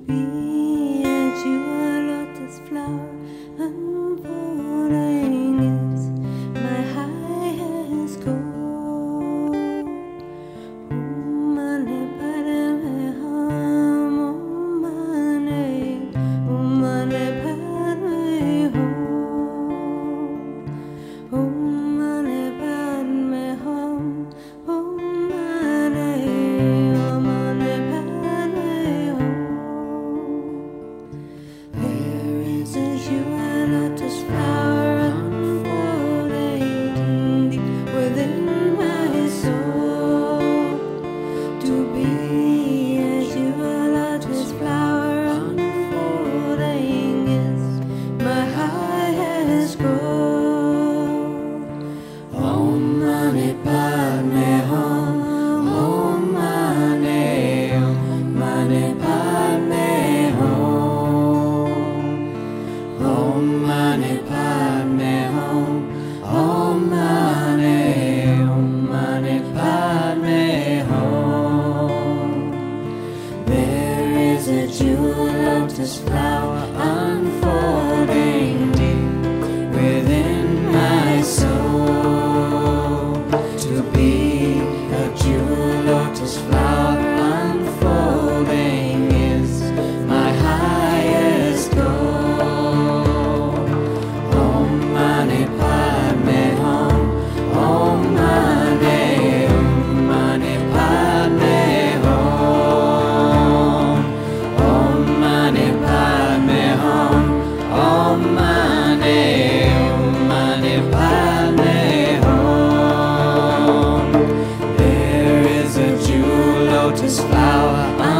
be as you are, lotus flower unfolding is my highest goal. Mane padme hum, mane padme hum, mane padme hum, mane padme hum. There is a pure lotus flower unfolding deep within my soul. To be as you are, lotus flower unfolding is my highest goal. Om Mani Padme Hum, Om Mani Padme Hum, Om Mani Padme Hum, Om Mani Padme Hum. There is a jewel lotus flower unfolding deep within my soul. To be a jewel lotus flower unfolding is my highest goal. Om Mani Padme Hum, Om Mani Padme Hum, Om Mani Padme Hum, Om Mani Padme Hum. There is a jewel lotus flower